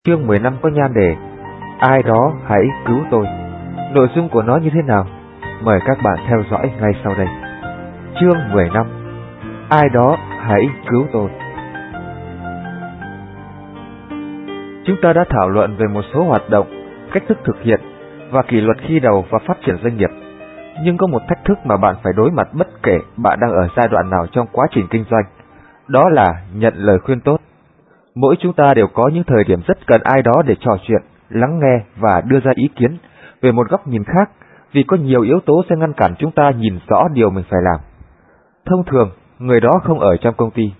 Chương 15 có nhan đề Ai đó hãy cứu tôi. Nội dung của nó như thế nào? Mời các bạn theo dõi ngay sau đây. Chương 15 Ai đó hãy cứu tôi. Chúng ta đã thảo luận về một số hoạt động, cách thức thực hiện và kỷ luật khi đầu và phát triển doanh nghiệp. Nhưng có một thách thức mà bạn phải đối mặt bất kể bạn đang ở giai đoạn nào trong quá trình kinh doanh. Đó là nhận lời khuyên tốt. Mỗi chúng ta đều có những thời điểm rất cần ai đó để trò chuyện, lắng nghe và đưa ra ý kiến về một góc nhìn khác, vì có nhiều yếu tố sẽ ngăn cản chúng ta nhìn rõ điều mình phải làm. Thông thường, người đó không ở trong công ty.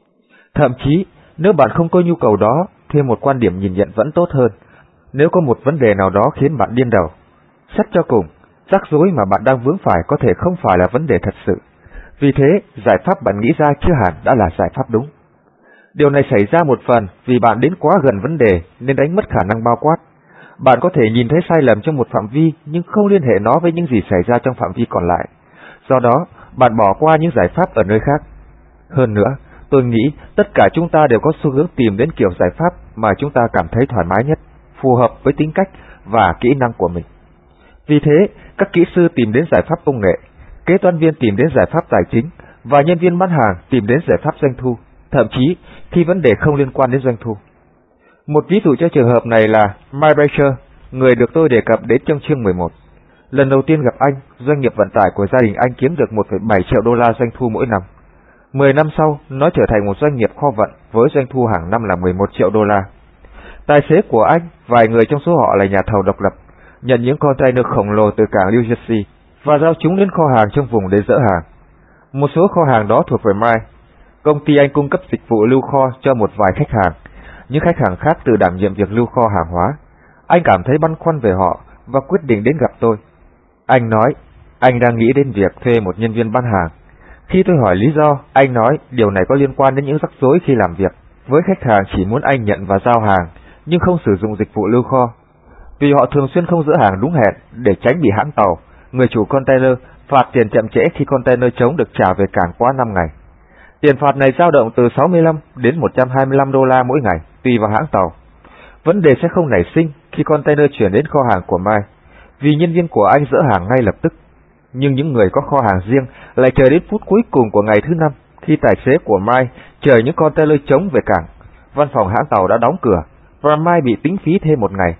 Thậm chí, nếu bạn không có nhu cầu đó, thêm một quan điểm nhìn nhận vẫn tốt hơn. Nếu có một vấn đề nào đó khiến bạn điên đầu, xét cho cùng, rắc rối mà bạn đang vướng phải có thể không phải là vấn đề thật sự. Vì thế, giải pháp bạn nghĩ ra chưa hẳn đã là giải pháp đúng. Điều này xảy ra một phần vì bạn đến quá gần vấn đề nên đánh mất khả năng bao quát. Bạn có thể nhìn thấy sai lầm trong một phạm vi nhưng không liên hệ nó với những gì xảy ra trong phạm vi còn lại. Do đó, bạn bỏ qua những giải pháp ở nơi khác. Hơn nữa, tôi nghĩ tất cả chúng ta đều có xu hướng tìm đến kiểu giải pháp mà chúng ta cảm thấy thoải mái nhất, phù hợp với tính cách và kỹ năng của mình. Vì thế, các kỹ sư tìm đến giải pháp công nghệ, kế toán viên tìm đến giải pháp tài chính và nhân viên bán hàng tìm đến giải pháp doanh thu, thậm chí khi vấn đề không liên quan đến doanh thu. Một ví dụ cho trường hợp này là Mike Baker, người được tôi đề cập đến trong chương 11. Lần đầu tiên gặp anh, doanh nghiệp vận tải của gia đình anh kiếm được 1,7 triệu đô la doanh thu mỗi năm. 10 năm sau, nó trở thành một doanh nghiệp kho vận với doanh thu hàng năm là 11 triệu đô la. Tài xế của anh, vài người trong số họ là nhà thầu độc lập, nhận những container khổng lồ từ cảng New Jersey và giao chúng đến kho hàng trong vùng để dỡ hàng. Một số kho hàng đó thuộc về Mike. Công ty anh cung cấp dịch vụ lưu kho cho một vài khách hàng. Những khách hàng khác tự đảm nhiệm việc lưu kho hàng hóa. Anh cảm thấy băn khoăn về họ và quyết định đến gặp tôi. Anh nói, anh đang nghĩ đến việc thuê một nhân viên bán hàng. Khi tôi hỏi lý do, anh nói điều này có liên quan đến những rắc rối khi làm việc với khách hàng chỉ muốn anh nhận và giao hàng, nhưng không sử dụng dịch vụ lưu kho. Vì họ thường xuyên không dỡ hàng đúng hẹn để tránh bị hãng tàu, người chủ container phạt tiền chậm trễ khi container trống được trả về cảng quá 5 ngày. Tiền phạt này dao động từ 65 đến 125 đô la mỗi ngày, tùy vào hãng tàu. Vấn đề sẽ không nảy sinh khi container chuyển đến kho hàng của Mike, vì nhân viên của anh dỡ hàng ngay lập tức. Nhưng những người có kho hàng riêng lại chờ đến phút cuối cùng của ngày thứ 5, khi tài xế của Mike chở những container trống về cảng. Văn phòng hãng tàu đã đóng cửa, và Mike bị tính phí thêm một ngày.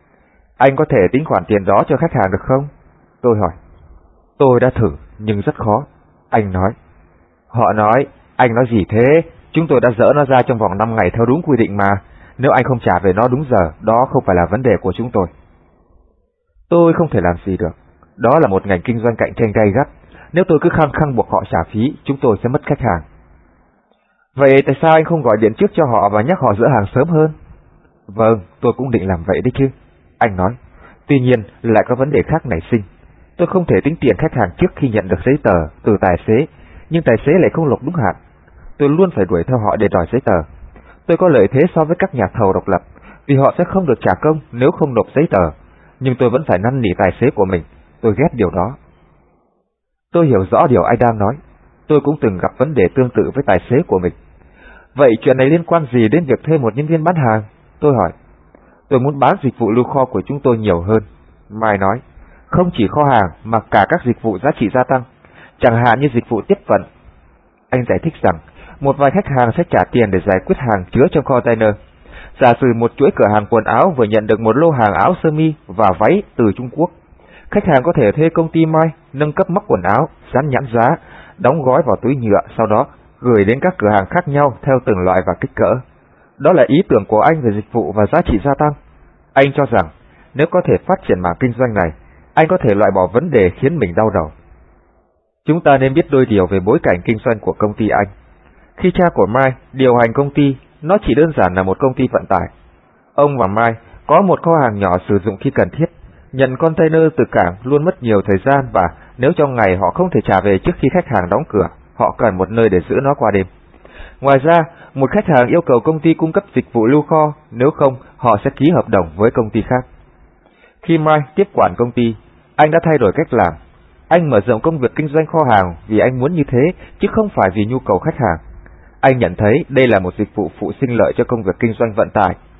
Anh có thể tính khoản tiền đó cho khách hàng được không? Tôi hỏi. Tôi đã thử, nhưng rất khó. Anh nói. Họ nói, anh nói gì thế? Chúng tôi đã dỡ nó ra trong vòng 5 ngày theo đúng quy định mà. Nếu anh không trả về nó đúng giờ, đó không phải là vấn đề của chúng tôi. Tôi không thể làm gì được. Đó là một ngành kinh doanh cạnh tranh gay gắt. Nếu tôi cứ khăng khăng buộc họ trả phí, chúng tôi sẽ mất khách hàng. Vậy tại sao anh không gọi điện trước cho họ và nhắc họ dỡ hàng sớm hơn? Vâng, tôi cũng định làm vậy đấy chứ. Anh nói. Tuy nhiên, lại có vấn đề khác nảy sinh. Tôi không thể tính tiền khách hàng trước khi nhận được giấy tờ từ tài xế, nhưng tài xế lại không nộp đúng hạn. Tôi luôn phải đuổi theo họ để đòi giấy tờ. Tôi có lợi thế so với các nhà thầu độc lập, vì họ sẽ không được trả công nếu không nộp giấy tờ, nhưng tôi vẫn phải năn nỉ tài xế của mình. Tôi ghét điều đó. Tôi hiểu rõ điều anh đang nói. Tôi cũng từng gặp vấn đề tương tự với tài xế của mình. Vậy chuyện này liên quan gì đến việc thuê một nhân viên bán hàng? Tôi hỏi. Tôi muốn bán dịch vụ lưu kho của chúng tôi nhiều hơn. Mai nói. Không chỉ kho hàng mà cả các dịch vụ giá trị gia tăng, chẳng hạn như dịch vụ tiếp vận. Anh giải thích rằng, một vài khách hàng sẽ trả tiền để giải quyết hàng chứa trong container. Giả sử một chuỗi cửa hàng quần áo vừa nhận được một lô hàng áo sơ mi và váy từ Trung Quốc. Khách hàng có thể thuê công ty Mike nâng cấp móc quần áo, dán nhãn giá, đóng gói vào túi nhựa, sau đó gửi đến các cửa hàng khác nhau theo từng loại và kích cỡ. Đó là ý tưởng của anh về dịch vụ và giá trị gia tăng. Anh cho rằng, nếu có thể phát triển mảng kinh doanh này, anh có thể loại bỏ vấn đề khiến mình đau đầu. Chúng ta nên biết đôi điều về bối cảnh kinh doanh của công ty anh. Khi cha của Mike điều hành công ty, nó chỉ đơn giản là một công ty vận tải. Ông và Mike có một kho hàng nhỏ sử dụng khi cần thiết. Nhận container từ cảng luôn mất nhiều thời gian và nếu trong ngày họ không thể trả về trước khi khách hàng đóng cửa, họ cần một nơi để giữ nó qua đêm. Ngoài ra, một khách hàng yêu cầu công ty cung cấp dịch vụ lưu kho, nếu không, họ sẽ ký hợp đồng với công ty khác. Khi Mike tiếp quản công ty, anh đã thay đổi cách làm. Anh mở rộng công việc kinh doanh kho hàng vì anh muốn như thế, chứ không phải vì nhu cầu khách hàng. Anh nhận thấy đây là một dịch vụ phụ sinh lợi cho công việc kinh doanh vận tải.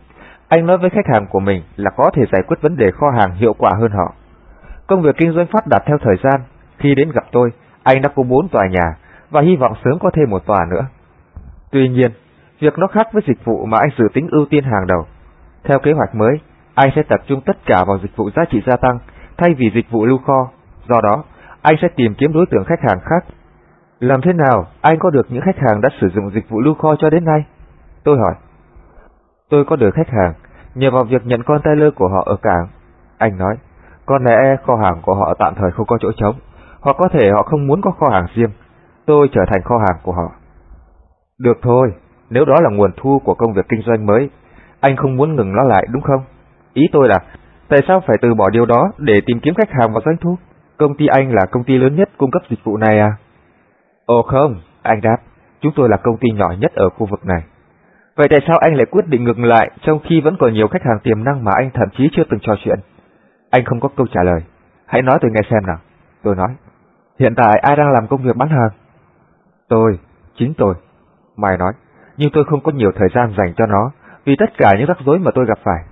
Anh nói với khách hàng của mình là có thể giải quyết vấn đề kho hàng hiệu quả hơn họ. Công việc kinh doanh phát đạt theo thời gian. Khi đến gặp tôi, anh đã có 4 tòa nhà và hy vọng sớm có thêm một tòa nữa. Tuy nhiên, việc nó khác với dịch vụ mà anh dự tính ưu tiên hàng đầu. Theo kế hoạch mới, anh sẽ tập trung tất cả vào dịch vụ giá trị gia tăng thay vì dịch vụ lưu kho. Do đó, anh sẽ tìm kiếm đối tượng khách hàng khác. Làm thế nào anh có được những khách hàng đã sử dụng dịch vụ lưu kho cho đến nay? Tôi hỏi. Tôi có được khách hàng nhờ vào việc nhận container của họ ở cảng. Anh nói, có lẽ kho hàng của họ tạm thời không có chỗ trống, hoặc có thể họ không muốn có kho hàng riêng. Tôi trở thành kho hàng của họ. Được thôi, nếu đó là nguồn thu của công việc kinh doanh mới, anh không muốn ngừng nó lại đúng không? Ý tôi là, tại sao phải từ bỏ điều đó để tìm kiếm khách hàng và doanh thu? Công ty anh là công ty lớn nhất cung cấp dịch vụ này à? Ồ không, anh đáp, chúng tôi là công ty nhỏ nhất ở khu vực này. Vậy tại sao anh lại quyết định ngừng lại trong khi vẫn còn nhiều khách hàng tiềm năng mà anh thậm chí chưa từng trò chuyện? Anh không có câu trả lời. Hãy nói tôi nghe xem nào. Tôi nói. Hiện tại ai đang làm công việc bán hàng? Chính tôi. Mai nói. Nhưng tôi không có nhiều thời gian dành cho nó vì tất cả những rắc rối mà tôi gặp phải.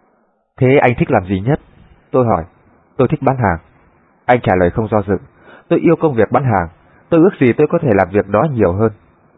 Thế anh thích làm gì nhất? Tôi hỏi. Tôi thích bán hàng. Anh trả lời không do dự. Tôi yêu công việc bán hàng. Tôi ước gì tôi có thể làm việc đó nhiều hơn.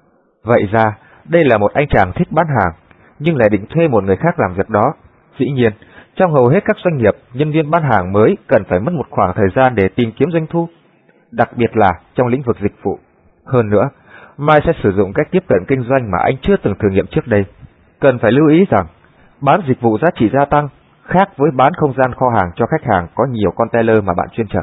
Vậy ra, đây là một anh chàng thích bán hàng, nhưng lại định thuê một người khác làm việc đó. Dĩ nhiên, trong hầu hết các doanh nghiệp, nhân viên bán hàng mới cần phải mất một khoảng thời gian để tìm kiếm doanh thu, đặc biệt là trong lĩnh vực dịch vụ. Hơn nữa, Mai sẽ sử dụng cách tiếp cận kinh doanh mà anh chưa từng thử nghiệm trước đây. Cần phải lưu ý rằng, bán dịch vụ giá trị gia tăng khác với bán không gian kho hàng cho khách hàng có nhiều container mà bạn chuyên chở.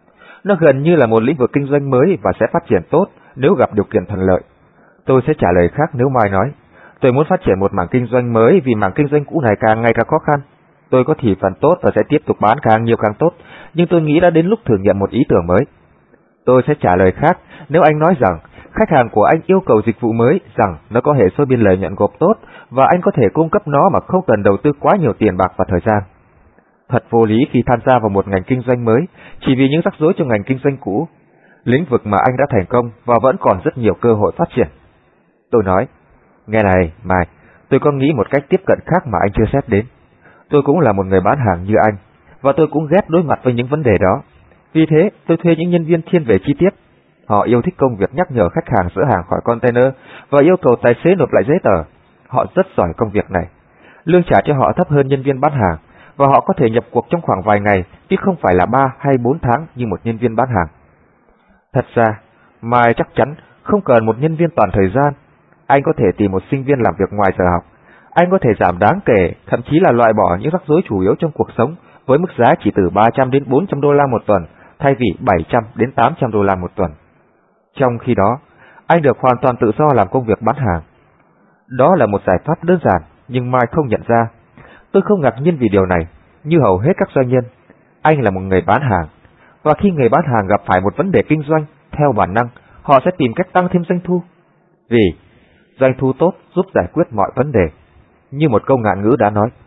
Nó gần như là một lĩnh vực kinh doanh mới và sẽ phát triển tốt nếu gặp điều kiện thuận lợi. Tôi sẽ trả lời khác nếu Mai nói, tôi muốn phát triển một mảng kinh doanh mới vì mảng kinh doanh cũ này càng ngày càng khó khăn. Tôi có thị phần tốt và sẽ tiếp tục bán càng nhiều càng tốt, nhưng tôi nghĩ đã đến lúc thử nghiệm một ý tưởng mới. Tôi sẽ trả lời khác nếu anh nói rằng khách hàng của anh yêu cầu dịch vụ mới, rằng nó có hệ số biên lợi nhuận gộp tốt và anh có thể cung cấp nó mà không cần đầu tư quá nhiều tiền bạc và thời gian. Thật vô lý khi tham gia vào một ngành kinh doanh mới chỉ vì những rắc rối trong ngành kinh doanh cũ, lĩnh vực mà anh đã thành công và vẫn còn rất nhiều cơ hội phát triển. Tôi nói, nghe này, Mai, tôi có nghĩ một cách tiếp cận khác mà anh chưa xét đến. Tôi cũng là một người bán hàng như anh, và tôi cũng ghét đối mặt với những vấn đề đó. Vì thế, tôi thuê những nhân viên thiên về chi tiết. Họ yêu thích công việc nhắc nhở khách hàng dỡ hàng khỏi container và yêu cầu tài xế nộp lại giấy tờ. Họ rất giỏi công việc này. Lương trả cho họ thấp hơn nhân viên bán hàng, và họ có thể nhập cuộc trong khoảng vài ngày, chứ không phải là 3 hay 4 tháng như một nhân viên bán hàng. Thật ra, Mai chắc chắn không cần một nhân viên toàn thời gian. Anh có thể tìm một sinh viên làm việc ngoài giờ học. Anh có thể giảm đáng kể, thậm chí là loại bỏ những rắc rối chủ yếu trong cuộc sống với mức giá chỉ từ 300 đến 400 đô la một tuần, thay vì 700 đến 800 đô la một tuần. Trong khi đó, anh được hoàn toàn tự do làm công việc bán hàng. Đó là một giải pháp đơn giản, nhưng Mai không nhận ra. Tôi không ngạc nhiên vì điều này, như hầu hết các doanh nhân. Anh là một người bán hàng, và khi người bán hàng gặp phải một vấn đề kinh doanh, theo bản năng, họ sẽ tìm cách tăng thêm doanh thu. Vì doanh thu tốt giúp giải quyết mọi vấn đề. Như một câu ngạn ngữ đã nói.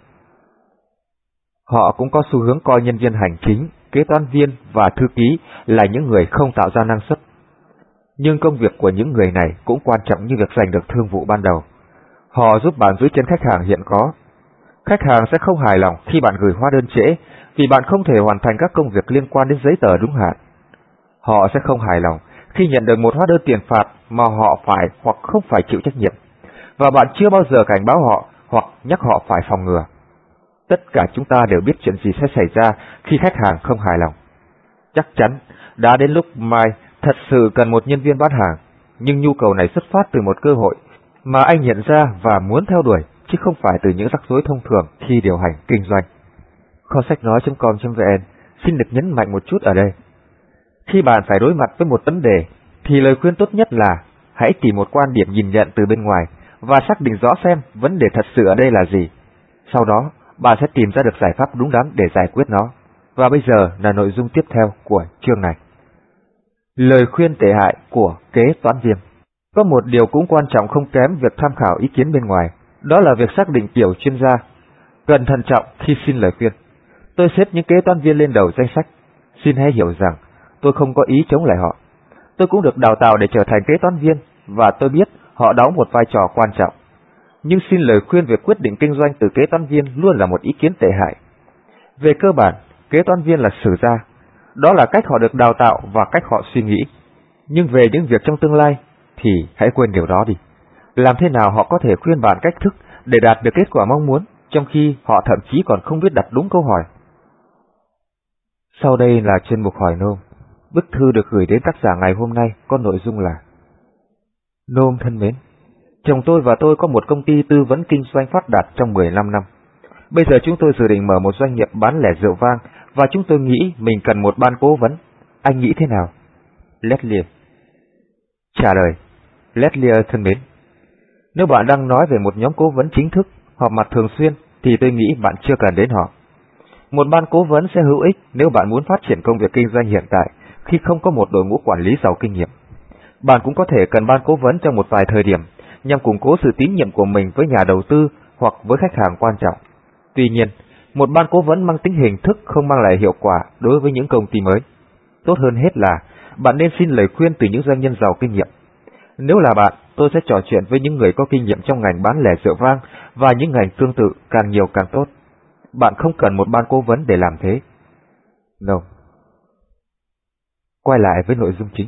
Họ cũng có xu hướng coi nhân viên hành chính, kế toán viên và thư ký là những người không tạo ra năng suất. Nhưng công việc của những người này cũng quan trọng như việc giành được thương vụ ban đầu. Họ giúp bạn giữ chân khách hàng hiện có. Khách hàng sẽ không hài lòng khi bạn gửi hóa đơn trễ vì bạn không thể hoàn thành các công việc liên quan đến giấy tờ đúng hạn. Họ sẽ không hài lòng khi nhận được một hóa đơn tiền phạt mà họ phải hoặc không phải chịu trách nhiệm, và bạn chưa bao giờ cảnh báo họ hoặc nhắc họ phải phòng ngừa. Tất cả chúng ta đều biết chuyện gì sẽ xảy ra khi khách hàng không hài lòng. Chắc chắn đã đến lúc Mai thật sự cần một nhân viên bán hàng, nhưng nhu cầu này xuất phát từ một cơ hội mà anh nhận ra và muốn theo đuổi, chứ không phải từ những rắc rối thông thường khi điều hành kinh doanh. Kho sách nói.com.vn xin được nhấn mạnh một chút ở đây. Khi bạn phải đối mặt với một vấn đề, thì lời khuyên tốt nhất là hãy tìm một quan điểm nhìn nhận từ bên ngoài và xác định rõ xem vấn đề thật sự ở đây là gì. Sau đó, bạn sẽ tìm ra được giải pháp đúng đắn để giải quyết nó. Và bây giờ là nội dung tiếp theo của chương này. Lời khuyên tệ hại của kế toán viên. Có một điều cũng quan trọng không kém việc tham khảo ý kiến bên ngoài, đó là việc xác định kiểu chuyên gia. Cần thận trọng khi xin lời khuyên. Tôi xếp những kế toán viên lên đầu danh sách. Xin hãy hiểu rằng tôi không có ý chống lại họ. Tôi cũng được đào tạo để trở thành kế toán viên, và tôi biết họ đóng một vai trò quan trọng. nhưng xin lời khuyên về quyết định kinh doanh từ kế toán viên luôn là một ý kiến tệ hại. Về cơ bản, kế toán viên là sử gia, đó là cách họ được đào tạo và cách họ suy nghĩ. Nhưng về những việc trong tương lai thì hãy quên điều đó đi. Làm thế nào họ có thể khuyên bạn cách thức để đạt được kết quả mong muốn, trong khi họ thậm chí còn không biết đặt đúng câu hỏi. Sau đây là chuyên mục hỏi Nôm. Bức thư được gửi đến tác giả ngày hôm nay có nội dung là: Nôm thân mến, chồng tôi và tôi có một công ty tư vấn kinh doanh phát đạt trong 15 năm. Bây giờ chúng tôi dự định mở một doanh nghiệp bán lẻ rượu vang và chúng tôi nghĩ mình cần một ban cố vấn. Anh nghĩ thế nào? Leslie. Trả lời: Leslie thân mến, nếu bạn đang nói về một nhóm cố vấn chính thức, họp mặt thường xuyên, thì tôi nghĩ bạn chưa cần đến họ. Một ban cố vấn sẽ hữu ích nếu bạn muốn phát triển công việc kinh doanh hiện tại khi không có một đội ngũ quản lý giàu kinh nghiệm. Bạn cũng có thể cần ban cố vấn trong một vài thời điểm nhằm củng cố sự tín nhiệm của mình với nhà đầu tư hoặc với khách hàng quan trọng. Tuy nhiên, một ban cố vấn mang tính hình thức không mang lại hiệu quả đối với những công ty mới. Tốt hơn hết là bạn nên xin lời khuyên từ những doanh nhân giàu kinh nghiệm. Nếu là bạn, tôi sẽ trò chuyện với những người có kinh nghiệm trong ngành bán lẻ rượu vang và những ngành tương tự, càng nhiều càng tốt. Bạn không cần một ban cố vấn để làm thế. No. Quay lại với nội dung chính.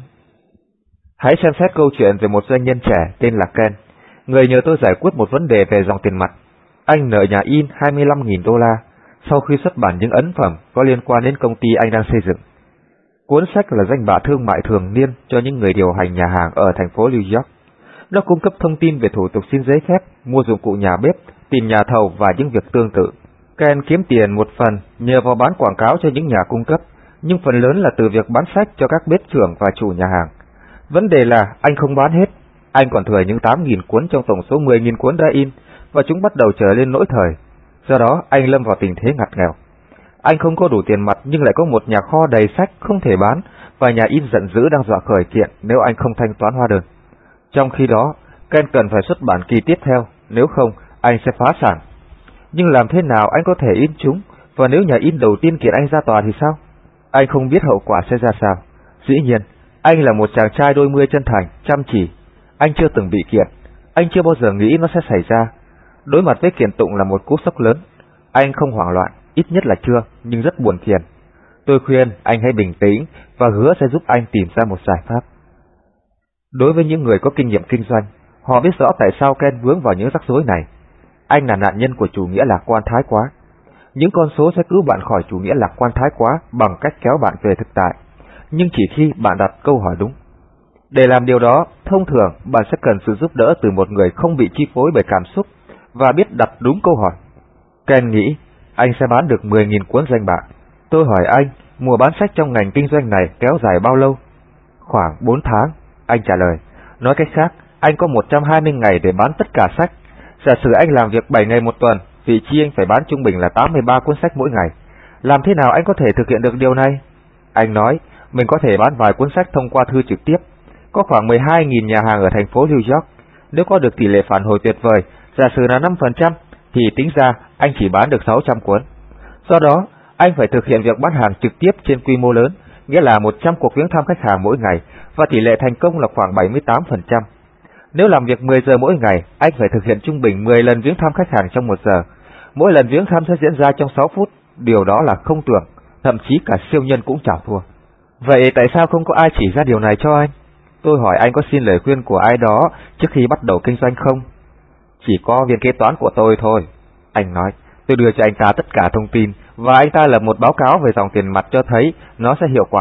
Hãy xem xét câu chuyện về một doanh nhân trẻ tên là Ken, người nhờ tôi giải quyết một vấn đề về dòng tiền mặt. Anh nợ nhà in $25.000 sau khi xuất bản những ấn phẩm có liên quan đến công ty anh đang xây dựng. Cuốn sách là danh bạ thương mại thường niên cho những người điều hành nhà hàng ở thành phố New York. Nó cung cấp thông tin về thủ tục xin giấy phép, mua dụng cụ nhà bếp, tìm nhà thầu và những việc tương tự. Ken kiếm tiền một phần nhờ vào bán quảng cáo cho những nhà cung cấp, nhưng phần lớn là từ việc bán sách cho các bếp trưởng và chủ nhà hàng. Vấn đề là anh không bán hết, anh còn thừa những 8.000 cuốn trong tổng số 10.000 cuốn đã in, và chúng bắt đầu trở lên nỗi thời. Do đó, anh lâm vào tình thế ngặt nghèo. Anh không có đủ tiền mặt nhưng lại có một nhà kho đầy sách không thể bán, và nhà in giận dữ đang dọa khởi kiện nếu anh không thanh toán hóa đơn. Trong khi đó, Ken cần phải xuất bản kỳ tiếp theo, nếu không, anh sẽ phá sản. Nhưng làm thế nào anh có thể in chúng, và nếu nhà in đầu tiên kiện anh ra tòa thì sao? Anh không biết hậu quả sẽ ra sao. Dĩ nhiên, anh là một chàng trai đôi mươi chân thành, chăm chỉ. Anh chưa từng bị kiện, anh chưa bao giờ nghĩ nó sẽ xảy ra. Đối mặt với kiện tụng là một cú sốc lớn. Anh không hoảng loạn, ít nhất là chưa, nhưng rất buồn phiền. Tôi khuyên anh hãy bình tĩnh và hứa sẽ giúp anh tìm ra một giải pháp. Đối với những người có kinh nghiệm kinh doanh, họ biết rõ tại sao Ken vướng vào những rắc rối này. Anh là nạn nhân của chủ nghĩa lạc quan thái quá. Những con số sẽ cứu bạn khỏi chủ nghĩa lạc quan thái quá bằng cách kéo bạn về thực tại, nhưng chỉ khi bạn đặt câu hỏi đúng. Để làm điều đó, thông thường bạn sẽ cần sự giúp đỡ từ một người không bị chi phối bởi cảm xúc và biết đặt đúng câu hỏi. Ken nghĩ anh sẽ bán được 10.000 cuốn danh bạ. Tôi hỏi anh, mùa bán sách trong ngành kinh doanh này kéo dài bao lâu? Khoảng 4 tháng, anh trả lời. Nói cách khác, anh có 120 ngày để bán tất cả sách. Giả sử anh làm việc 7 ngày một tuần, vị chi anh phải bán trung bình là 83 cuốn sách mỗi ngày. Làm thế nào anh có thể thực hiện được điều này? Anh nói, mình có thể bán vài cuốn sách thông qua thư trực tiếp. Có khoảng 12.000 nhà hàng ở thành phố New York. Nếu có được tỷ lệ phản hồi tuyệt vời, giả sử là 5%, thì tính ra anh chỉ bán được 600 cuốn. Do đó, anh phải thực hiện việc bán hàng trực tiếp trên quy mô lớn, nghĩa là 100 cuộc viếng thăm khách hàng mỗi ngày, và tỷ lệ thành công là khoảng 78%. Nếu làm việc 10 giờ mỗi ngày, anh phải thực hiện trung bình 10 lần viếng thăm khách hàng trong 1 giờ. Mỗi lần viếng thăm sẽ diễn ra trong 6 phút, điều đó là không tưởng, thậm chí cả siêu nhân cũng chảo thua. Vậy tại sao không có ai chỉ ra điều này cho anh? Tôi hỏi anh có xin lời khuyên của ai đó trước khi bắt đầu kinh doanh không? Chỉ có viên kế toán của tôi thôi. Anh nói, tôi đưa cho anh ta tất cả thông tin, và anh ta lập một báo cáo về dòng tiền mặt cho thấy nó sẽ hiệu quả.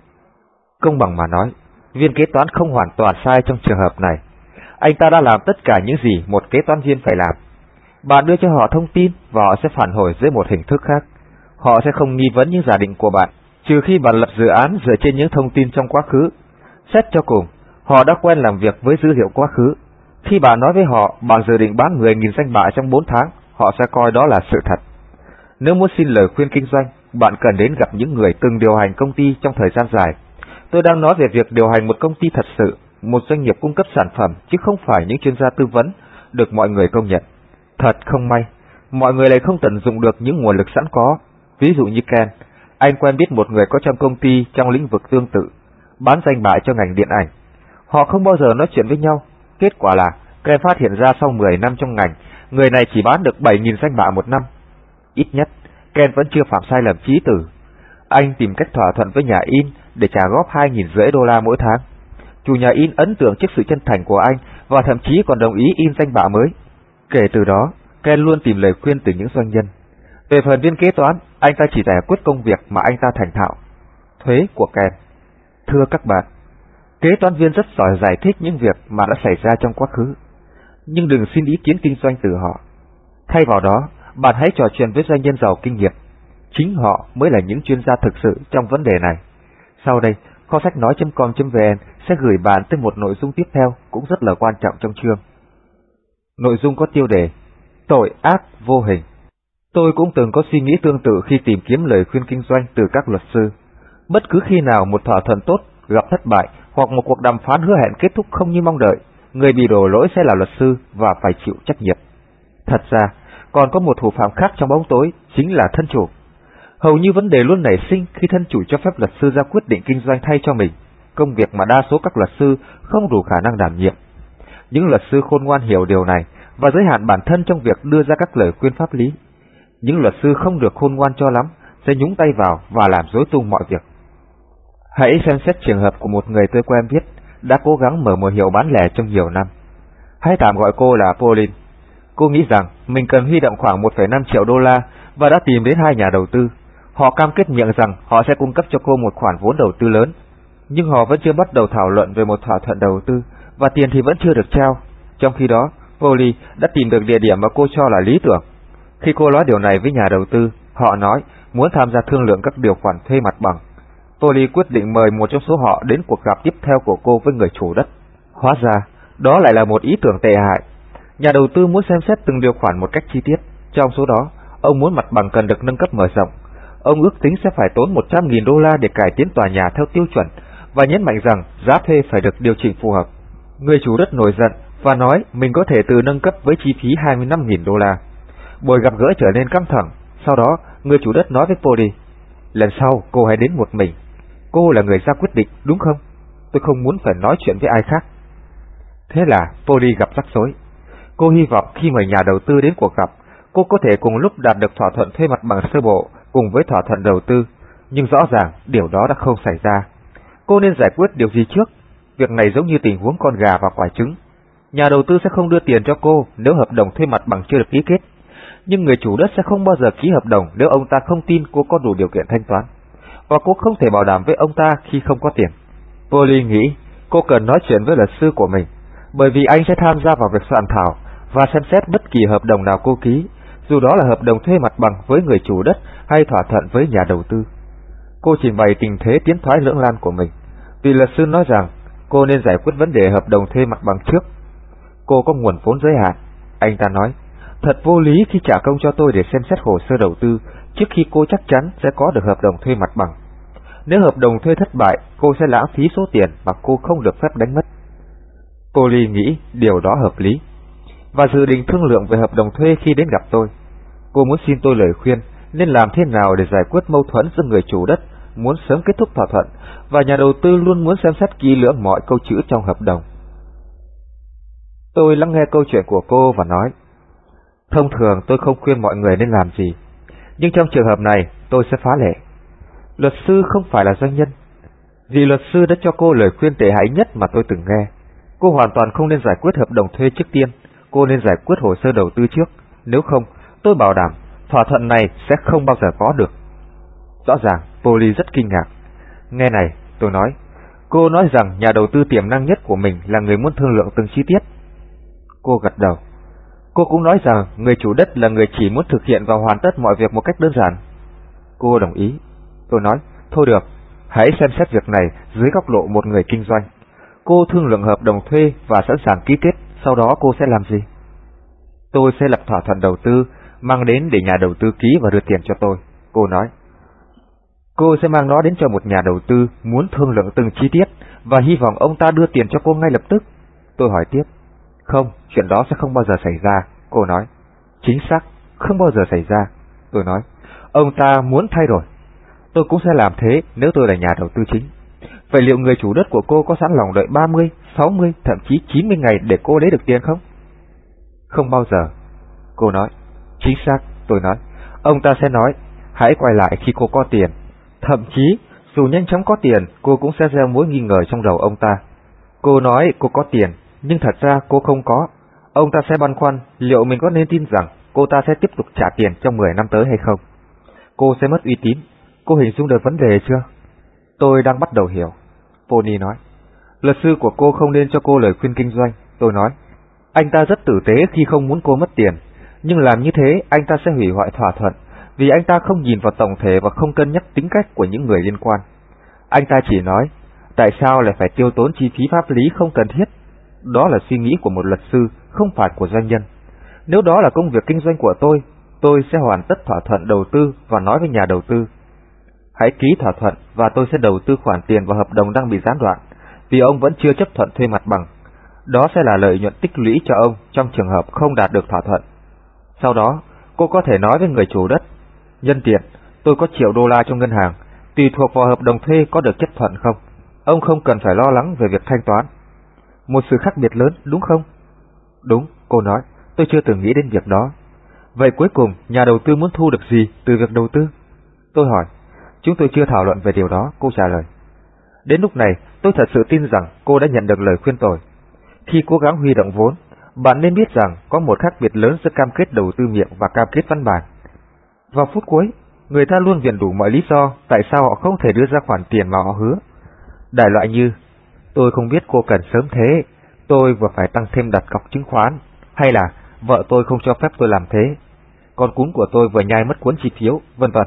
Công bằng mà nói, viên kế toán không hoàn toàn sai trong trường hợp này. Anh ta đã làm tất cả những gì một kế toán viên phải làm. Bạn đưa cho họ thông tin và họ sẽ phản hồi dưới một hình thức khác. Họ sẽ không nghi vấn những giả định của bạn, trừ khi bạn lập dự án dựa trên những thông tin trong quá khứ. Xét cho cùng, họ đã quen làm việc với dữ liệu quá khứ. Khi bạn nói với họ bạn dự định bán 10.000 danh bạ trong 4 tháng, họ sẽ coi đó là sự thật. Nếu muốn xin lời khuyên kinh doanh, bạn cần đến gặp những người từng điều hành công ty trong thời gian dài. Tôi đang nói về việc điều hành một công ty thật sự, một doanh nghiệp cung cấp sản phẩm, chứ không phải những chuyên gia tư vấn được mọi người công nhận. Thật không may, mọi người lại không tận dụng được những nguồn lực sẵn có. Ví dụ như Ken, anh quen biết một người có trong công ty trong lĩnh vực tương tự, bán danh bạ cho ngành điện ảnh. Họ không bao giờ nói chuyện với nhau. Kết quả là Ken phát hiện ra sau 10 năm trong ngành, người này chỉ bán được 7.000 danh bạ một năm. Ít nhất, Ken vẫn chưa phạm sai lầm chí tử. Anh tìm cách thỏa thuận với nhà in để trả góp 2.500 đô la mỗi tháng. Chủ nhà in ấn tượng trước sự chân thành của anh và thậm chí còn đồng ý in danh bạ mới. Kể từ đó, Ken luôn tìm lời khuyên từ những doanh nhân. Về phần viên kế toán, anh ta chỉ giải quyết công việc mà anh ta thành thạo. Thuế của Ken. Thưa các bạn, kế toán viên rất giỏi giải thích những việc mà đã xảy ra trong quá khứ, nhưng đừng xin ý kiến kinh doanh từ họ. Thay vào đó, bạn hãy trò chuyện với doanh nhân giàu kinh nghiệm. Chính họ mới là những chuyên gia thực sự trong vấn đề này. Sau đây, kho sách nói.com.vn sẽ gửi bạn tới một nội dung tiếp theo cũng rất là quan trọng trong chương. Nội dung có tiêu đề Tội ác vô hình. Tôi cũng từng có suy nghĩ tương tự khi tìm kiếm lời khuyên kinh doanh từ các luật sư. Bất cứ khi nào một thỏa thuận tốt gặp thất bại hoặc một cuộc đàm phán hứa hẹn kết thúc không như mong đợi, người bị đổ lỗi sẽ là luật sư và phải chịu trách nhiệm. Thật ra, còn có một thủ phạm khác trong bóng tối, chính là thân chủ. Hầu như vấn đề luôn nảy sinh khi thân chủ cho phép luật sư ra quyết định kinh doanh thay cho mình, công việc mà đa số các luật sư không đủ khả năng đảm nhiệm. Những luật sư khôn ngoan hiểu điều này và giới hạn bản thân trong việc đưa ra các lời khuyên pháp lý. Những luật sư không được khôn ngoan cho lắm sẽ nhúng tay vào và làm rối tung mọi việc. Hãy xem xét trường hợp của một người tôi quen biết đã cố gắng mở một hiệu bán lẻ trong nhiều năm. Hãy tạm gọi cô là Pauline. Cô nghĩ rằng mình cần huy động khoảng 1,5 triệu đô la và đã tìm đến 2 nhà đầu tư. Họ cam kết miệng rằng họ sẽ cung cấp cho cô một khoản vốn đầu tư lớn, nhưng họ vẫn chưa bắt đầu thảo luận về một thỏa thuận đầu tư và tiền thì vẫn chưa được trao. Trong khi đó, Pauline đã tìm được địa điểm mà cô cho là lý tưởng. Khi cô nói điều này với nhà đầu tư, họ nói muốn tham gia thương lượng các điều khoản thuê mặt bằng. Pauline quyết định mời một trong số họ đến cuộc gặp tiếp theo của cô với người chủ đất. Hóa ra, đó lại là một ý tưởng tệ hại. Nhà đầu tư muốn xem xét từng điều khoản một cách chi tiết. Trong số đó, ông muốn mặt bằng cần được nâng cấp mở rộng. Ông ước tính sẽ phải tốn 100.000 đô la để cải tiến tòa nhà theo tiêu chuẩn và nhấn mạnh rằng giá thuê phải được điều chỉnh phù hợp. Người chủ đất nổi giận và nói mình có thể tự nâng cấp với chi phí 25.000 đô la. Buổi gặp gỡ trở nên căng thẳng. Sau đó, người chủ đất nói với Pauline, lần sau cô hãy đến một mình. Cô là người ra quyết định, đúng không? Tôi không muốn phải nói chuyện với ai khác. Thế là Pauline gặp rắc rối. Cô hy vọng khi mời nhà đầu tư đến cuộc gặp, cô có thể cùng lúc đạt được thỏa thuận thuê mặt bằng sơ bộ cùng với thỏa thuận đầu tư, nhưng rõ ràng điều đó đã không xảy ra. Cô nên giải quyết điều gì trước? Việc này giống như tình huống con gà và quả trứng. Nhà đầu tư sẽ không đưa tiền cho cô nếu hợp đồng thuê mặt bằng chưa được ký kết, nhưng người chủ đất sẽ không bao giờ ký hợp đồng nếu ông ta không tin cô có đủ điều kiện thanh toán, và cô không thể bảo đảm với ông ta khi không có tiền. Pauline nghĩ cô cần nói chuyện với luật sư của mình, bởi vì anh sẽ tham gia vào việc soạn thảo và xem xét bất kỳ hợp đồng nào cô ký, dù đó là hợp đồng thuê mặt bằng với người chủ đất hay thỏa thuận với nhà đầu tư. Cô trình bày tình thế tiến thoái lưỡng nan của mình, vì luật sư nói rằng cô nên giải quyết vấn đề hợp đồng thuê mặt bằng trước. Cô có nguồn vốn giới hạn. Anh ta nói, thật vô lý khi trả công cho tôi để xem xét hồ sơ đầu tư trước khi cô chắc chắn sẽ có được hợp đồng thuê mặt bằng. Nếu hợp đồng thuê thất bại, cô sẽ lãng phí số tiền mà cô không được phép đánh mất. Pauline nghĩ điều đó hợp lý và dự định thương lượng về hợp đồng thuê khi đến gặp tôi. Cô muốn xin tôi lời khuyên nên làm thế nào để giải quyết mâu thuẫn giữa người chủ đất muốn sớm kết thúc thỏa thuận và nhà đầu tư luôn muốn xem xét kỹ lưỡng mọi câu chữ trong hợp đồng. Tôi lắng nghe câu chuyện của cô và nói, thông thường tôi không khuyên mọi người nên làm gì, nhưng trong trường hợp này tôi sẽ phá lệ. Luật sư không phải là doanh nhân. Vì luật sư đã cho cô lời khuyên tệ hại nhất mà tôi từng nghe. Cô hoàn toàn không nên giải quyết hợp đồng thuê trước tiên, cô nên giải quyết hồ sơ đầu tư trước. Nếu không, tôi bảo đảm thỏa thuận này sẽ không bao giờ có được. Rõ ràng, Pauline rất kinh ngạc. Nghe này, tôi nói, cô nói rằng nhà đầu tư tiềm năng nhất của mình là người muốn thương lượng từng chi tiết. Cô gật đầu. Cô cũng nói rằng người chủ đất là người chỉ muốn thực hiện và hoàn tất mọi việc một cách đơn giản. Cô đồng ý. Tôi nói, thôi được, hãy xem xét việc này dưới góc độ một người kinh doanh. Cô thương lượng hợp đồng thuê và sẵn sàng ký kết, sau đó cô sẽ làm gì? Tôi sẽ lập thỏa thuận đầu tư, mang đến để nhà đầu tư ký và đưa tiền cho tôi. Cô nói, cô sẽ mang nó đến cho một nhà đầu tư muốn thương lượng từng chi tiết và hy vọng ông ta đưa tiền cho cô ngay lập tức. Tôi hỏi tiếp, không, chuyện đó sẽ không bao giờ xảy ra. Cô nói, chính xác, không bao giờ xảy ra. Tôi nói, ông ta muốn thay đổi. Tôi cũng sẽ làm thế nếu tôi là nhà đầu tư chính. Vậy liệu người chủ đất của cô có sẵn lòng đợi 30, 60, thậm chí 90 ngày để cô lấy được tiền không? Không bao giờ. Cô nói. Chính xác, tôi nói. Ông ta sẽ nói, hãy quay lại khi cô có tiền. Thậm chí, dù nhanh chóng có tiền, cô cũng sẽ gieo mối nghi ngờ trong đầu ông ta. Cô nói cô có tiền, nhưng thật ra cô không có. Ông ta sẽ băn khoăn liệu mình có nên tin rằng cô ta sẽ tiếp tục trả tiền trong 10 năm tới hay không. Cô sẽ mất uy tín. Cô hình dung được vấn đề chưa? Tôi đang bắt đầu hiểu. Pony nói. Luật sư của cô không nên cho cô lời khuyên kinh doanh. Tôi nói. Anh ta rất tử tế khi không muốn cô mất tiền, nhưng làm như thế anh ta sẽ hủy hoại thỏa thuận, vì anh ta không nhìn vào tổng thể và không cân nhắc tính cách của những người liên quan. Anh ta chỉ nói, tại sao lại phải tiêu tốn chi phí pháp lý không cần thiết? Đó là suy nghĩ của một luật sư, không phải của doanh nhân. Nếu đó là công việc kinh doanh của tôi sẽ hoàn tất thỏa thuận đầu tư và nói với nhà đầu tư. Hãy ký thỏa thuận và tôi sẽ đầu tư khoản tiền vào hợp đồng đang bị gián đoạn, vì ông vẫn chưa chấp thuận thuê mặt bằng. Đó sẽ là lợi nhuận tích lũy cho ông trong trường hợp không đạt được thỏa thuận. Sau đó, cô có thể nói với người chủ đất, nhân tiện, tôi có $1.000.000 trong ngân hàng, tùy thuộc vào hợp đồng thuê có được chấp thuận không. Ông không cần phải lo lắng về việc thanh toán. Một sự khác biệt lớn, đúng không? Đúng, cô nói, tôi chưa từng nghĩ đến việc đó. Vậy cuối cùng, nhà đầu tư muốn thu được gì từ việc đầu tư? Tôi hỏi. Chúng tôi chưa thảo luận về điều đó, cô trả lời. Đến lúc này, tôi thật sự tin rằng cô đã nhận được lời khuyên tôi. Khi cố gắng huy động vốn, bạn nên biết rằng có một khác biệt lớn giữa cam kết đầu tư miệng và cam kết văn bản. Vào phút cuối, người ta luôn viện đủ mọi lý do tại sao họ không thể đưa ra khoản tiền mà họ hứa. Đại loại như, tôi không biết cô cần sớm thế, tôi vừa phải tăng thêm đặt cọc chứng khoán, hay là vợ tôi không cho phép tôi làm thế, con cún của tôi vừa nhai mất cuốn chi phiếu, vân vân.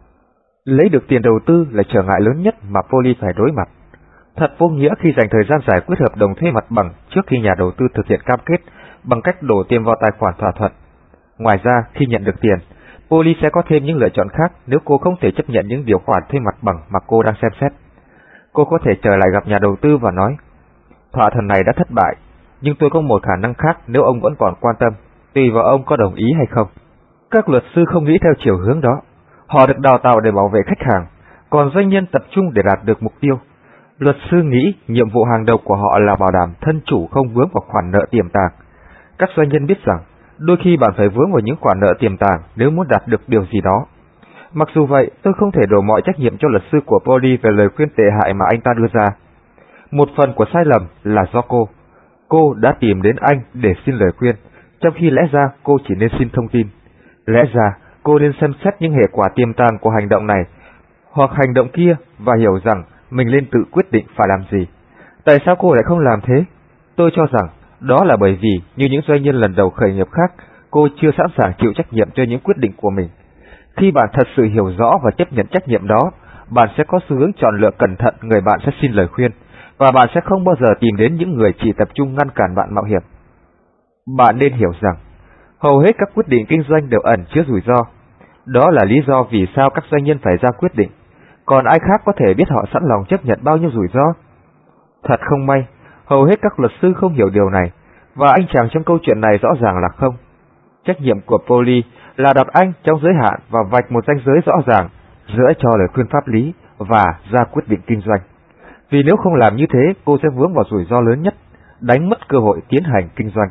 Lấy được tiền đầu tư là trở ngại lớn nhất mà Polly phải đối mặt. Thật vô nghĩa khi dành thời gian giải quyết hợp đồng thuê mặt bằng trước khi nhà đầu tư thực hiện cam kết bằng cách đổ tiền vào tài khoản thỏa thuận. Ngoài ra, khi nhận được tiền, Polly sẽ có thêm những lựa chọn khác nếu cô không thể chấp nhận những điều khoản thuê mặt bằng mà cô đang xem xét. Cô có thể trở lại gặp nhà đầu tư và nói, thỏa thuận này đã thất bại, nhưng tôi có một khả năng khác nếu ông vẫn còn quan tâm, tùy vào ông có đồng ý hay không. Các luật sư không nghĩ theo chiều hướng đó. Họ được đào tạo để bảo vệ khách hàng, còn doanh nhân tập trung để đạt được mục tiêu. Luật sư nghĩ nhiệm vụ hàng đầu của họ là bảo đảm thân chủ không vướng vào khoản nợ tiềm tàng. Các doanh nhân biết rằng đôi khi bạn phải vướng vào những khoản nợ tiềm tàng nếu muốn đạt được điều gì đó. Mặc dù vậy, tôi không thể đổ mọi trách nhiệm cho luật sư của Polly về lời khuyên tệ hại mà anh ta đưa ra. Một phần của sai lầm là do cô. Cô đã tìm đến anh để xin lời khuyên, trong khi lẽ ra cô chỉ nên xin thông tin. Lẽ ra cô nên xem xét những hệ quả tiềm tàng của hành động này hoặc hành động kia và hiểu rằng mình nên tự quyết định phải làm gì. Tại sao cô lại không làm thế? Tôi cho rằng đó là bởi vì, như những doanh nhân lần đầu khởi nghiệp khác, cô chưa sẵn sàng chịu trách nhiệm cho những quyết định của mình. Khi bạn thật sự hiểu rõ và chấp nhận trách nhiệm đó, bạn sẽ có xu hướng chọn lựa cẩn thận người bạn sẽ xin lời khuyên, và bạn sẽ không bao giờ tìm đến những người chỉ tập trung ngăn cản bạn mạo hiểm. Bạn nên hiểu rằng, hầu hết các quyết định kinh doanh đều ẩn chứa rủi ro. Đó là lý do vì sao các doanh nhân phải ra quyết định. Còn ai khác có thể biết họ sẵn lòng chấp nhận bao nhiêu rủi ro? Thật không may, hầu hết các luật sư không hiểu điều này, và anh chàng trong câu chuyện này rõ ràng là không. Trách nhiệm của Polly là đặt anh trong giới hạn và vạch một ranh giới rõ ràng giữa cho lời khuyên pháp lý và ra quyết định kinh doanh. Vì nếu không làm như thế, cô sẽ vướng vào rủi ro lớn nhất, đánh mất cơ hội tiến hành kinh doanh.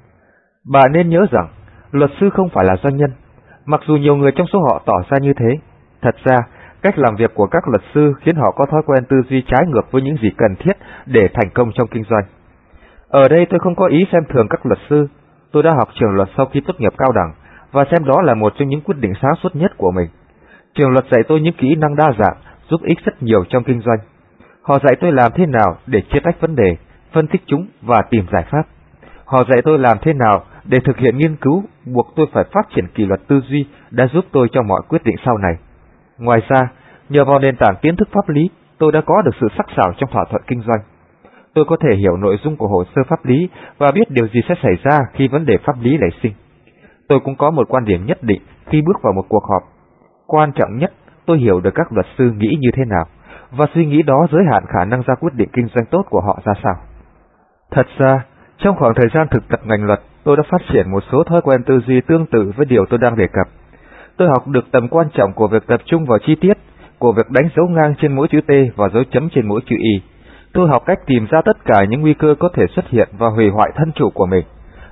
Bạn nên nhớ rằng, luật sư không phải là doanh nhân, mặc dù nhiều người trong số họ tỏ ra như thế. Thật ra, cách làm việc của các luật sư khiến họ có thói quen tư duy trái ngược với những gì cần thiết để thành công trong kinh doanh. Ở đây tôi không có ý xem thường các luật sư. Tôi đã học trường luật sau khi tốt nghiệp cao đẳng và xem đó là một trong những quyết định sáng suốt nhất của mình. Trường luật dạy tôi những kỹ năng đa dạng, giúp ích rất nhiều trong kinh doanh. Họ dạy tôi làm thế nào để chia tách vấn đề, phân tích chúng và tìm giải pháp. Họ dạy tôi làm thế nào để thực hiện nghiên cứu, buộc tôi phải phát triển kỷ luật tư duy đã giúp tôi trong mọi quyết định sau này. Ngoài ra, nhờ vào nền tảng kiến thức pháp lý, tôi đã có được sự sắc sảo trong thỏa thuận kinh doanh. Tôi có thể hiểu nội dung của hồ sơ pháp lý và biết điều gì sẽ xảy ra khi vấn đề pháp lý nảy sinh. Tôi cũng có một quan điểm nhất định khi bước vào một cuộc họp. Quan trọng nhất, tôi hiểu được các luật sư nghĩ như thế nào, và suy nghĩ đó giới hạn khả năng ra quyết định kinh doanh tốt của họ ra sao. Thật ra, trong khoảng thời gian thực tập ngành luật, tôi đã phát triển một số thói quen tư duy tương tự với điều tôi đang đề cập. Tôi học được tầm quan trọng của việc tập trung vào chi tiết, của việc đánh dấu ngang trên mỗi chữ T và dấu chấm trên mỗi chữ Y. Tôi học cách tìm ra tất cả những nguy cơ có thể xuất hiện và hủy hoại thân chủ của mình.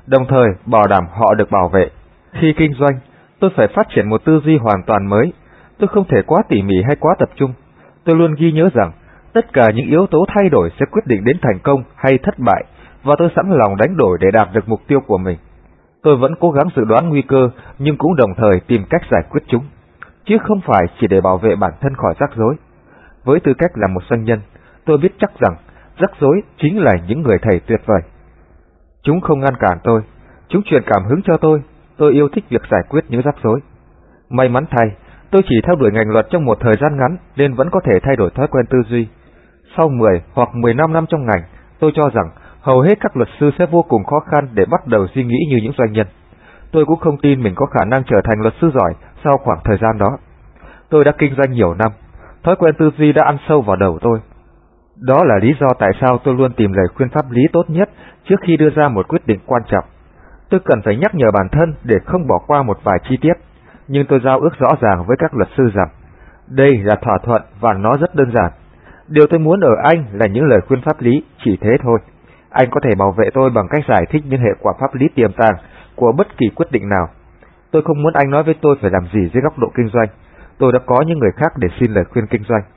đồng thời bảo đảm họ được bảo vệ. Khi kinh doanh, tôi phải phát triển một tư duy hoàn toàn mới. Tôi không thể quá tỉ mỉ hay quá tập trung. Tôi luôn ghi nhớ rằng tất cả những yếu tố thay đổi sẽ quyết định đến thành công hay thất bại, và tôi sẵn lòng đánh đổi để đạt được mục tiêu của mình. Tôi vẫn cố gắng dự đoán nguy cơ, nhưng cũng đồng thời tìm cách giải quyết chúng, chứ không phải chỉ để bảo vệ bản thân khỏi rắc rối. Với tư cách là một doanh nhân, tôi biết chắc rằng rắc rối chính là những người thầy tuyệt vời. Chúng không ngăn cản tôi, chúng truyền cảm hứng cho tôi. Tôi yêu thích việc giải quyết những rắc rối. May mắn thay, tôi chỉ theo đuổi ngành luật trong một thời gian ngắn nên vẫn có thể thay đổi thói quen tư duy. Sau 10 hoặc 15 năm trong ngành, tôi cho rằng hầu hết các luật sư sẽ vô cùng khó khăn để bắt đầu suy nghĩ như những doanh nhân. Tôi cũng không tin mình có khả năng trở thành luật sư giỏi sau khoảng thời gian đó. Tôi đã kinh doanh nhiều năm, thói quen tư duy đã ăn sâu vào đầu tôi. Đó là lý do tại sao tôi luôn tìm lời khuyên pháp lý tốt nhất trước khi đưa ra một quyết định quan trọng. Tôi cần phải nhắc nhở bản thân để không bỏ qua một vài chi tiết, nhưng tôi giao ước rõ ràng với các luật sư rằng đây là thỏa thuận và nó rất đơn giản. Điều tôi muốn ở anh là những lời khuyên pháp lý, chỉ thế thôi. Anh có thể bảo vệ tôi bằng cách giải thích những hệ quả pháp lý tiềm tàng của bất kỳ quyết định nào. Tôi không muốn anh nói với tôi phải làm gì dưới góc độ kinh doanh. Tôi đã có những người khác để xin lời khuyên kinh doanh.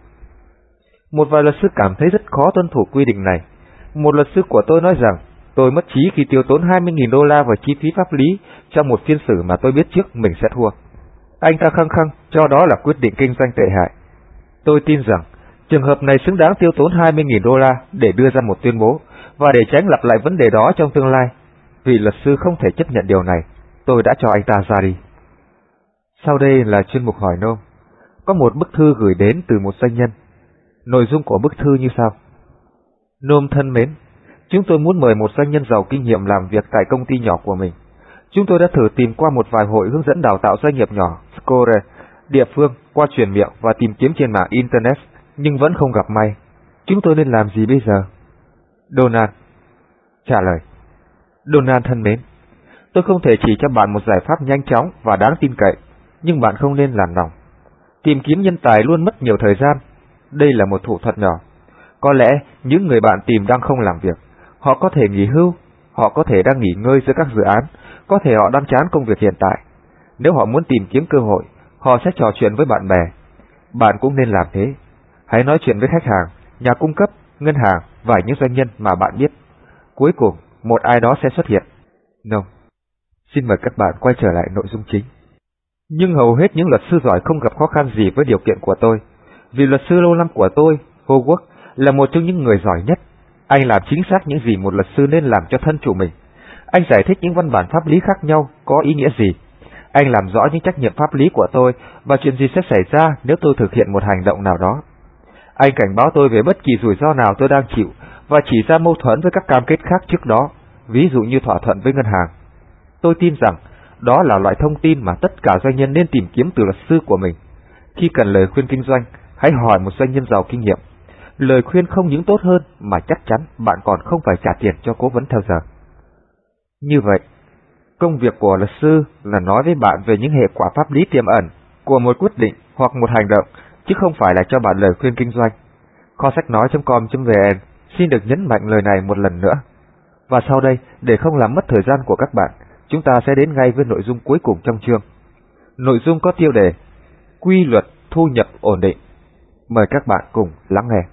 Một vài luật sư cảm thấy rất khó tuân thủ quy định này. Một luật sư của tôi nói rằng tôi mất trí khi tiêu tốn $20.000 vào chi phí pháp lý trong một phiên xử mà tôi biết trước mình sẽ thua. Anh ta khăng khăng cho đó là quyết định kinh doanh tệ hại. Tôi tin rằng trường hợp này xứng đáng tiêu tốn $20.000 để đưa ra một tuyên bố, và để tránh lặp lại vấn đề đó trong tương lai. Vì luật sư không thể chấp nhận điều này, tôi đã cho anh ta ra đi. Sau đây là chuyên mục hỏi Nôm. Có một bức thư gửi đến từ một doanh nhân. Nội dung của bức thư như sau. Nôm thân mến, chúng tôi muốn mời một doanh nhân giàu kinh nghiệm làm việc tại công ty nhỏ của mình. Chúng tôi đã thử tìm qua một vài hội hướng dẫn đào tạo doanh nghiệp nhỏ, Score, địa phương, qua truyền miệng và tìm kiếm trên mạng Internet, nhưng vẫn không gặp may. Chúng tôi nên làm gì bây giờ? Donald trả lời. Donald thân mến, tôi không thể chỉ cho bạn một giải pháp nhanh chóng và đáng tin cậy, nhưng bạn không nên nản lòng. Tìm kiếm nhân tài luôn mất nhiều thời gian. Đây là một thủ thuật nhỏ. Có lẽ những người bạn tìm đang không làm việc. Họ có thể nghỉ hưu, họ có thể đang nghỉ ngơi giữa các dự án, có thể họ đang chán công việc hiện tại. Nếu họ muốn tìm kiếm cơ hội, họ sẽ trò chuyện với bạn bè. Bạn cũng nên làm thế. Hãy nói chuyện với khách hàng, nhà cung cấp, ngân hàng và những doanh nhân mà bạn biết. Cuối cùng, một ai đó sẽ xuất hiện. Xin mời các bạn quay trở lại nội dung chính. Nhưng hầu hết những luật sư giỏi không gặp khó khăn gì với điều kiện của tôi. Vì luật sư lâu năm của tôi, Howard, là một trong những người giỏi nhất. Anh làm chính xác những gì một luật sư nên làm cho thân chủ mình. Anh giải thích những văn bản pháp lý khác nhau có ý nghĩa gì. Anh làm rõ những trách nhiệm pháp lý của tôi và chuyện gì sẽ xảy ra nếu tôi thực hiện một hành động nào đó. Anh cảnh báo tôi về bất kỳ rủi ro nào tôi đang chịu và chỉ ra mâu thuẫn với các cam kết khác trước đó, ví dụ như thỏa thuận với ngân hàng. Tôi tin rằng đó là loại thông tin mà tất cả doanh nhân nên tìm kiếm từ luật sư của mình. Khi cần lời khuyên kinh doanh, hãy hỏi một doanh nhân giàu kinh nghiệm. Lời khuyên không những tốt hơn mà chắc chắn bạn còn không phải trả tiền cho cố vấn theo giờ. Như vậy, công việc của luật sư là nói với bạn về những hệ quả pháp lý tiềm ẩn của một quyết định hoặc một hành động, chứ không phải là cho bạn lời khuyên kinh doanh. Kho sách nói.com.vn xin được nhấn mạnh lời này một lần nữa. Và sau đây, để không làm mất thời gian của các bạn, chúng ta sẽ đến ngay với nội dung cuối cùng trong chương. Nội dung có tiêu đề Quy luật thu nhập ổn định. Mời các bạn cùng lắng nghe.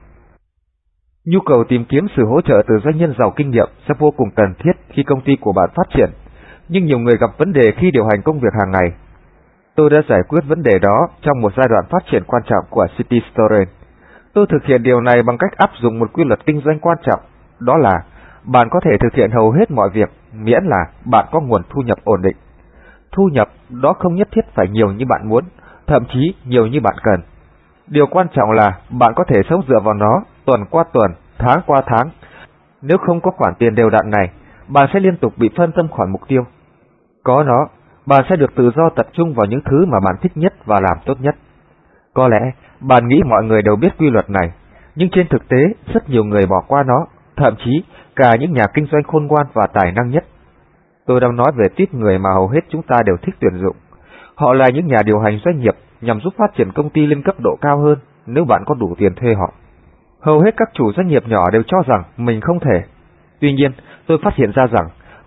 Nhu cầu tìm kiếm sự hỗ trợ từ doanh nhân giàu kinh nghiệm sẽ vô cùng cần thiết khi công ty của bạn phát triển, nhưng nhiều người gặp vấn đề khi điều hành công việc hàng ngày. Tôi đã giải quyết vấn đề đó trong một giai đoạn phát triển quan trọng của City Store. Tôi thực hiện điều này bằng cách áp dụng một quy luật kinh doanh quan trọng, đó là bạn có thể thực hiện hầu hết mọi việc miễn là bạn có nguồn thu nhập ổn định. Thu nhập đó không nhất thiết phải nhiều như bạn muốn, thậm chí nhiều như bạn cần. Điều quan trọng là bạn có thể sống dựa vào nó tuần qua tuần, tháng qua tháng. Nếu không có khoản tiền đều đặn này, bạn sẽ liên tục bị phân tâm khỏi mục tiêu. Có nó, bạn sẽ được tự do tập trung vào những thứ mà bạn thích nhất và làm tốt nhất. Có lẽ bạn nghĩ mọi người đều biết quy luật này, nhưng trên thực tế rất nhiều người bỏ qua nó, thậm chí cả những nhà kinh doanh khôn ngoan và tài năng nhất. Tôi đang nói về tuýp người mà hầu hết chúng ta đều thích tuyển dụng. Họ là những nhà điều hành doanh nghiệp nhằm giúp phát triển công ty lên cấp độ cao hơn nếu bạn có đủ tiền thuê họ. Hầu hết các chủ doanh nghiệp nhỏ đều cho rằng mình không thể. Tuy nhiên, tôi phát hiện ra rằng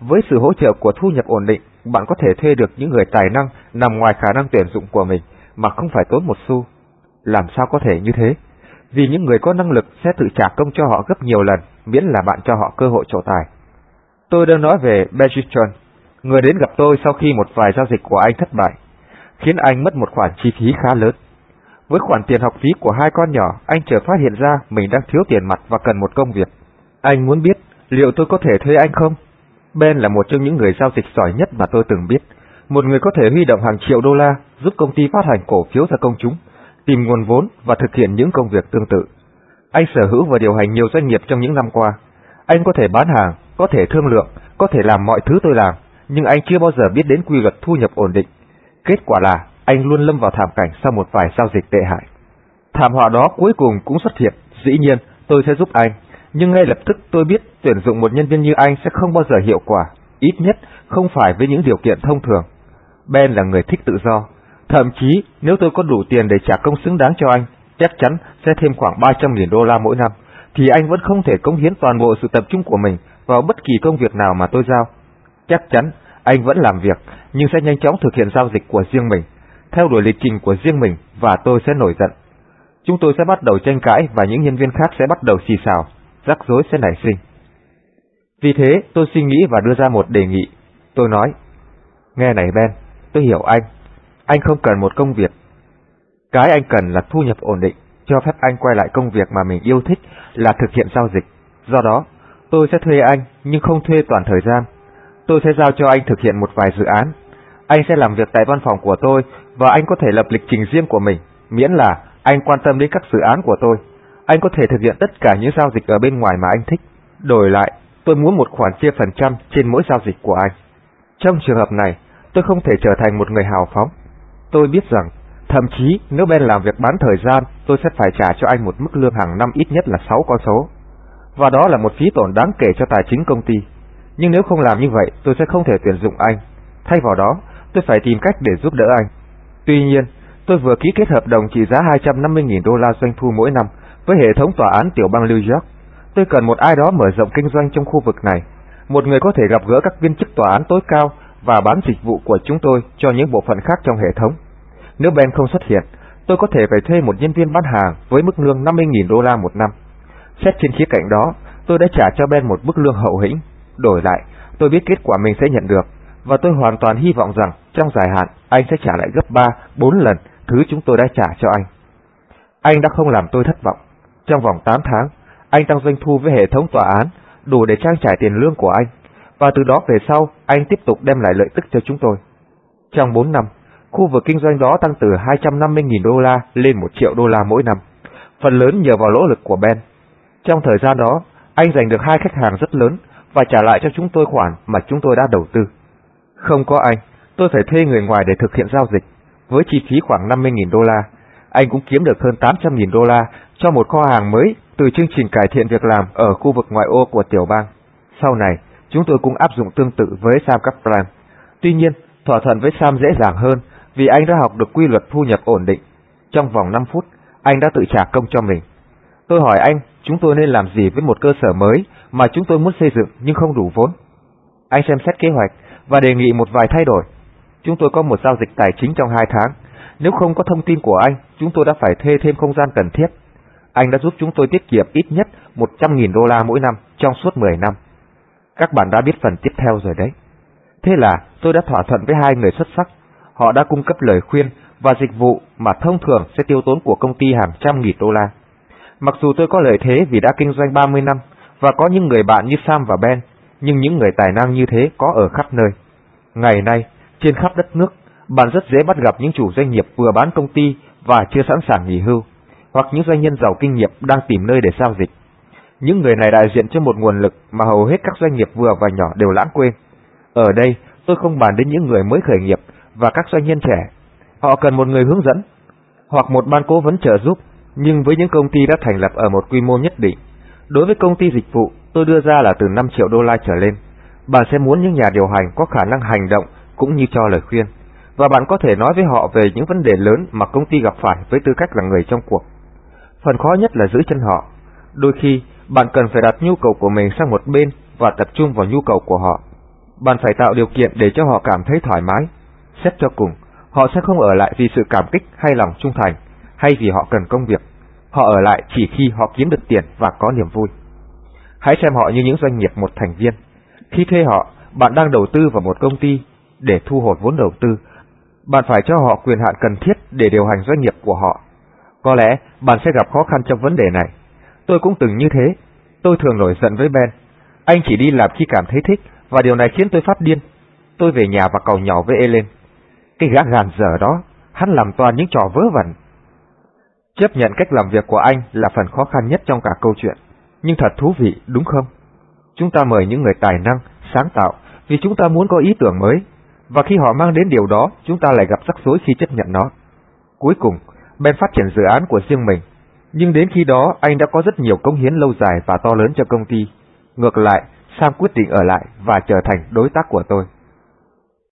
với sự hỗ trợ của thu nhập ổn định, bạn có thể thuê được những người tài năng nằm ngoài khả năng tuyển dụng của mình mà không phải tốn một xu. Làm sao có thể như thế? Vì những người có năng lực sẽ tự trả công cho họ gấp nhiều lần, miễn là bạn cho họ cơ hội trổ tài. Tôi đang nói về Bertrand, người đến gặp tôi sau khi một vài giao dịch của anh thất bại, khiến anh mất một khoản chi phí khá lớn. Với khoản tiền học phí của hai con nhỏ, anh chợt phát hiện ra mình đang thiếu tiền mặt và cần một công việc. Anh muốn biết liệu tôi có thể thuê anh không? Ben là một trong những người giao dịch giỏi nhất mà tôi từng biết, một người có thể huy động hàng triệu đô la, giúp công ty phát hành cổ phiếu ra công chúng, tìm nguồn vốn và thực hiện những công việc tương tự. Anh sở hữu và điều hành nhiều doanh nghiệp trong những năm qua. Anh có thể bán hàng, có thể thương lượng, có thể làm mọi thứ tôi làm, nhưng anh chưa bao giờ biết đến quy luật thu nhập ổn định. Kết quả là anh luôn lâm vào thảm cảnh sau một vài giao dịch tệ hại. Thảm họa đó cuối cùng cũng xuất hiện. Dĩ nhiên, tôi sẽ giúp anh, nhưng ngay lập tức tôi biết tuyển dụng một nhân viên như anh sẽ không bao giờ hiệu quả, ít nhất không phải với những điều kiện thông thường. Ben là người thích tự do. Thậm chí, nếu tôi có đủ tiền để trả công xứng đáng cho anh, chắc chắn sẽ thêm khoảng 300.000 đô la mỗi năm, thì anh vẫn không thể cống hiến toàn bộ sự tập trung của mình vào bất kỳ công việc nào mà tôi giao. Chắc chắn, anh vẫn làm việc, nhưng sẽ nhanh chóng thực hiện giao dịch của riêng mình, theo đuổi lịch trình của riêng mình, và tôi sẽ nổi giận. Chúng tôi sẽ bắt đầu tranh cãi và những nhân viên khác sẽ bắt đầu xì xào, rắc rối sẽ nảy sinh. Vì thế, tôi suy nghĩ và đưa ra một đề nghị. Tôi nói, nghe này Ben, tôi hiểu anh không cần một công việc. Cái anh cần là thu nhập ổn định, cho phép anh quay lại công việc mà mình yêu thích là thực hiện giao dịch. Do đó, tôi sẽ thuê anh, nhưng không thuê toàn thời gian. Tôi sẽ giao cho anh thực hiện một vài dự án. Anh sẽ làm việc tại văn phòng của tôi, và anh có thể lập lịch trình riêng của mình, miễn là anh quan tâm đến các dự án của tôi. Anh có thể thực hiện tất cả những giao dịch ở bên ngoài mà anh thích. Đổi lại, tôi muốn một khoản chia phần trăm trên mỗi giao dịch của anh. Trong trường hợp này, tôi không thể trở thành một người hào phóng. Tôi biết rằng, thậm chí nếu Ben làm việc bán thời gian, tôi sẽ phải trả cho anh một mức lương hàng năm ít nhất là 6 con số. Và đó là một phí tổn đáng kể cho tài chính công ty. Nhưng nếu không làm như vậy, tôi sẽ không thể tuyển dụng anh. Thay vào đó, tôi phải tìm cách để giúp đỡ anh. Tuy nhiên, tôi vừa ký kết hợp đồng trị giá 250.000 đô la doanh thu mỗi năm với hệ thống tòa án tiểu bang New York. Tôi cần một ai đó mở rộng kinh doanh trong khu vực này, một người có thể gặp gỡ các viên chức tòa án tối cao và bán dịch vụ của chúng tôi cho những bộ phận khác trong hệ thống. Nếu Ben không xuất hiện, tôi có thể phải thuê một nhân viên bán hàng với mức lương 50.000 đô la một năm. Xét trên khía cạnh đó, tôi đã trả cho Ben một mức lương hậu hĩnh. Đổi lại, tôi biết kết quả mình sẽ nhận được, và tôi hoàn toàn hy vọng rằng trong dài hạn anh sẽ trả lại gấp 3-4 lần thứ chúng tôi đã trả cho anh. Anh đã không làm tôi thất vọng. Trong vòng 8 tháng, anh tăng doanh thu với hệ thống tòa án, đủ để trang trải tiền lương của anh, và từ đó về sau, anh tiếp tục đem lại lợi tức cho chúng tôi. Trong 4 năm, khu vực kinh doanh đó tăng từ 250.000 đô la lên 1 triệu đô la mỗi năm, phần lớn nhờ vào nỗ lực của Ben. Trong thời gian đó, anh giành được 2 khách hàng rất lớn và trả lại cho chúng tôi khoản mà chúng tôi đã đầu tư. Không có anh, tôi phải thuê người ngoài để thực hiện giao dịch, với chi phí khoảng 50.000 đô la. Anh cũng kiếm được hơn 800.000 đô la cho một kho hàng mới từ chương trình cải thiện việc làm ở khu vực ngoại ô của tiểu bang. Sau này, chúng tôi cũng áp dụng tương tự với Sam Kaplan. Tuy nhiên, thỏa thuận với Sam dễ dàng hơn vì anh đã học được quy luật thu nhập ổn định. Trong vòng 5 phút, anh đã tự trả công cho mình. Tôi hỏi anh, chúng tôi nên làm gì với một cơ sở mới mà chúng tôi muốn xây dựng nhưng không đủ vốn? Anh xem xét kế hoạch và đề nghị một vài thay đổi. Chúng tôi có một giao dịch tài chính trong 2 tháng. Nếu không có thông tin của anh, chúng tôi đã phải thuê thêm không gian cần thiết. Anh đã giúp chúng tôi tiết kiệm ít nhất 100.000 đô la mỗi năm trong suốt 10 năm. Các bạn đã biết phần tiếp theo rồi đấy. Thế là tôi đã thỏa thuận với 2 người xuất sắc. Họ đã cung cấp lời khuyên và dịch vụ mà thông thường sẽ tiêu tốn của công ty hàng trăm nghìn đô la. Mặc dù tôi có lợi thế vì đã kinh doanh 30 năm và có những người bạn như Sam và Ben, nhưng những người tài năng như thế có ở khắp nơi. Ngày nay, trên khắp đất nước, bạn rất dễ bắt gặp những chủ doanh nghiệp vừa bán công ty và chưa sẵn sàng nghỉ hưu, hoặc những doanh nhân giàu kinh nghiệm đang tìm nơi để giao dịch. Những người này đại diện cho một nguồn lực mà hầu hết các doanh nghiệp vừa và nhỏ đều lãng quên. Ở đây, tôi không bàn đến những người mới khởi nghiệp và các doanh nhân trẻ. Họ cần một người hướng dẫn, hoặc một ban cố vấn trợ giúp, nhưng với những công ty đã thành lập ở một quy mô nhất định. Đối với công ty dịch vụ, tôi đưa ra là từ 5 triệu đô la trở lên. Bạn sẽ muốn những nhà điều hành có khả năng hành động cũng như cho lời khuyên, và bạn có thể nói với họ về những vấn đề lớn mà công ty gặp phải với tư cách là người trong cuộc. Phần khó nhất là giữ chân họ. Đôi khi, bạn cần phải đặt nhu cầu của mình sang một bên và tập trung vào nhu cầu của họ. Bạn phải tạo điều kiện để cho họ cảm thấy thoải mái. Xét cho cùng, họ sẽ không ở lại vì sự cảm kích hay lòng trung thành, hay vì họ cần công việc. Họ ở lại chỉ khi họ kiếm được tiền và có niềm vui. Hãy xem họ như những doanh nghiệp một thành viên. Khi thuê họ, bạn đang đầu tư vào một công ty. Để thu hồi vốn đầu tư, bạn phải cho họ quyền hạn cần thiết để điều hành doanh nghiệp của họ. Có lẽ bạn sẽ gặp khó khăn trong vấn đề này. Tôi cũng từng như thế. Tôi thường nổi giận với Ben. Anh chỉ đi làm khi cảm thấy thích, và điều này khiến tôi phát điên. Tôi về nhà và càu nhàu với Ellen. Cái gã gàn dở đó, hắn làm toàn những trò vớ vẩn. Chấp nhận cách làm việc của anh là phần khó khăn nhất trong cả câu chuyện. Nhưng thật thú vị, đúng không? Chúng ta mời những người tài năng, sáng tạo, vì chúng ta muốn có ý tưởng mới. Và khi họ mang đến điều đó, chúng ta lại gặp rắc rối khi chấp nhận nó. Cuối cùng, Ben phát triển dự án của riêng mình. Nhưng đến khi đó, anh đã có rất nhiều cống hiến lâu dài và to lớn cho công ty. Ngược lại, Sam quyết định ở lại và trở thành đối tác của tôi.